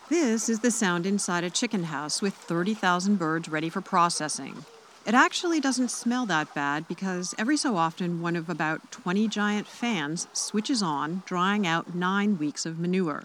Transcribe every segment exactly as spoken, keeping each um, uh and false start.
This is the sound inside a chicken house with thirty thousand birds ready for processing. It actually doesn't smell that bad because every so often one of about twenty giant fans switches on, drying out nine weeks of manure.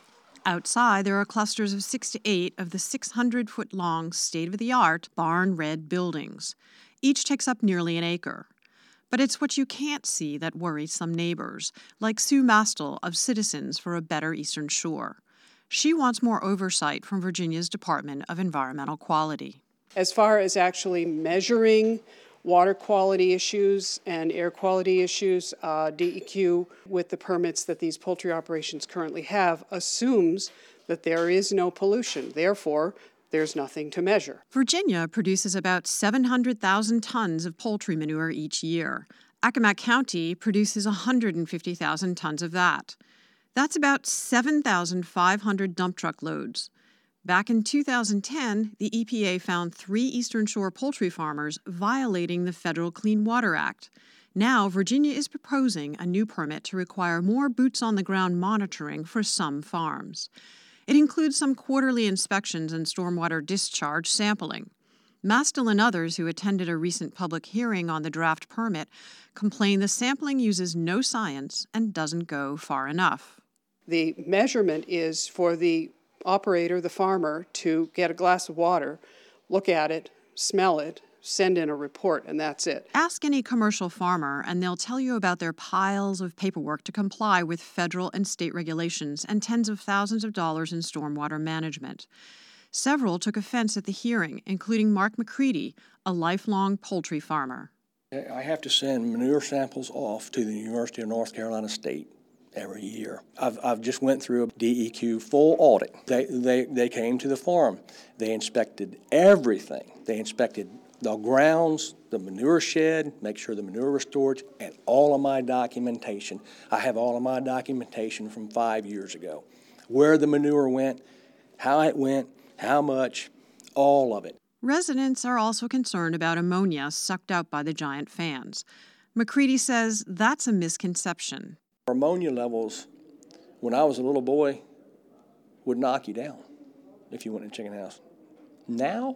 Outside, there are clusters of six to eight of the six hundred foot long, state of the art, barn red buildings. Each takes up nearly an acre. But it's what you can't see that worries some neighbors, like Sue Mastel of Citizens for a Better Eastern Shore. She wants more oversight from Virginia's Department of Environmental Quality. As far as actually measuring water quality issues and air quality issues, uh, D E Q, with the permits that these poultry operations currently have, assumes that there is no pollution. Therefore, there's nothing to measure. Virginia produces about seven hundred thousand tons of poultry manure each year. Accomack County produces one hundred fifty thousand tons of that. That's about seven thousand five hundred dump truck loads. Back in two thousand ten, the E P A found three Eastern Shore poultry farmers violating the Federal Clean Water Act. Now, Virginia is proposing a new permit to require more boots-on-the-ground monitoring for some farms. It includes some quarterly inspections and stormwater discharge sampling. Mastel and others who attended a recent public hearing on the draft permit complain the sampling uses no science and doesn't go far enough. The measurement is for the operator, the farmer, to get a glass of water, look at it, smell it, send in a report, and that's it. Ask any commercial farmer, and they'll tell you about their piles of paperwork to comply with federal and state regulations and tens of thousands of dollars in stormwater management. Several took offense at the hearing, including Mark McCready, a lifelong poultry farmer. I have to send manure samples off to the University of North Carolina State every year. I've, I've just went through a D E Q full audit. They, they, they came to the farm. They inspected everything. They inspected the grounds, the manure shed, make sure the manure was stored, and all of my documentation. I have all of my documentation from five years ago. Where the manure went, how it went, how much, all of it. Residents are also concerned about ammonia sucked out by the giant fans. McCready says that's a misconception. Ammonia levels, when I was a little boy, would knock you down if you went in a chicken house. Now,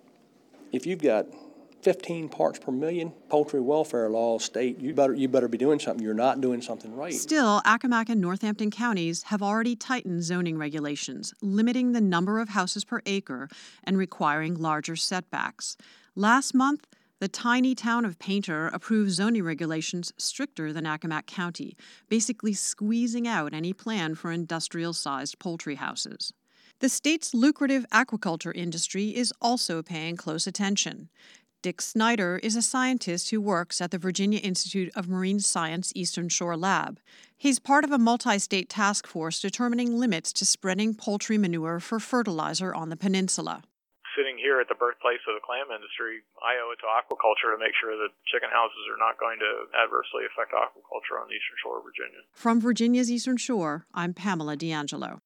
if you've got fifteen parts per million, poultry welfare laws state you better you better be doing something. You're not doing something right. Still, Accomack and Northampton counties have already tightened zoning regulations, limiting the number of houses per acre and requiring larger setbacks. Last month, the tiny town of Painter approved zoning regulations stricter than Accomack County, basically squeezing out any plan for industrial-sized poultry houses. The state's lucrative aquaculture industry is also paying close attention. Dick Snyder is a scientist who works at the Virginia Institute of Marine Science Eastern Shore Lab. He's part of a multi-state task force determining limits to spreading poultry manure for fertilizer on the peninsula. Sitting here at the birthplace of the clam industry, I owe it to aquaculture to make sure that chicken houses are not going to adversely affect aquaculture on the eastern shore of Virginia. From Virginia's Eastern Shore, I'm Pamela D'Angelo.